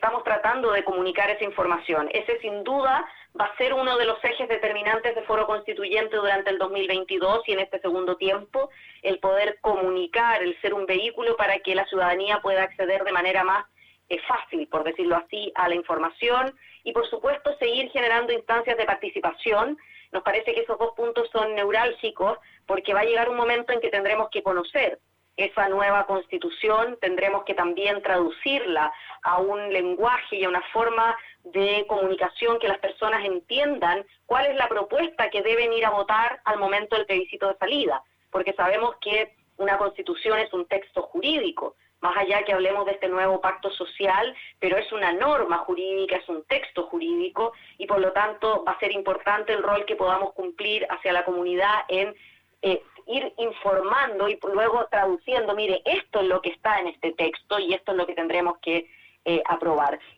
estamos tratando de comunicar esa información. Ese sin duda va a ser uno de los ejes determinantes de Foro Constituyente durante el 2022 y en este segundo tiempo, el poder comunicar, el ser un vehículo para que la ciudadanía pueda acceder de manera más fácil, por decirlo así, a la información y por supuesto seguir generando instancias de participación. Nos parece que esos dos puntos son neurálgicos porque va a llegar un momento en que tendremos que conocer esa nueva constitución, tendremos que también traducirla a un lenguaje y a una forma de comunicación que las personas entiendan cuál es la propuesta que deben ir a votar al momento del plebiscito de salida, porque sabemos que una constitución es un texto jurídico, más allá que hablemos de este nuevo pacto social, pero es una norma jurídica, es un texto jurídico, y por lo tanto va a ser importante el rol que podamos cumplir hacia la comunidad en ir informando y luego traduciendo, mire, esto es lo que está en este texto y esto es lo que tendremos que aprobar.